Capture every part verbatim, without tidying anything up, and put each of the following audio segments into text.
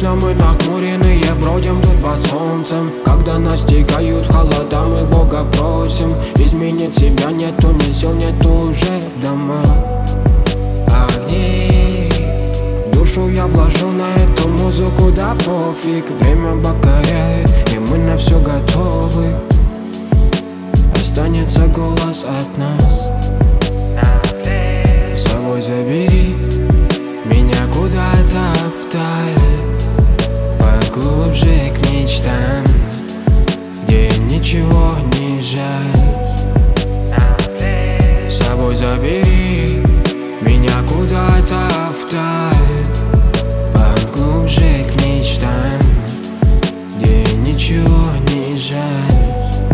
Бесконечно мы нахмуренные бродим тут под солнцем. Когда настигают холода, мы Бога просим. Изменить себя нету ни сил, нету уже в домах огней. Душу я вложил на эту музыку, да пофиг. Время покоряет, и мы на все готовы. Останется голос от нас. С собой забери меня куда-то вдаль, поглубже к мечтам, где ничего не жаль. С собой забери меня куда-то вдаль, поглубже к мечтам, где ничего не жаль.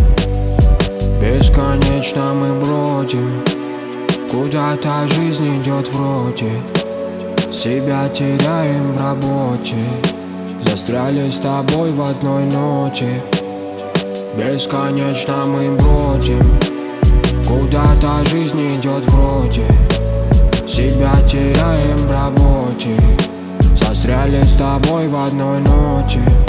Бесконечно мы бродим, куда-то жизнь идет вроде. Себя теряем в работе, застряли с тобой в одной ноте. Бесконечно мы бродим, куда-то жизнь идет вроде. Себя теряем в работе, застряли с тобой в одной ноте.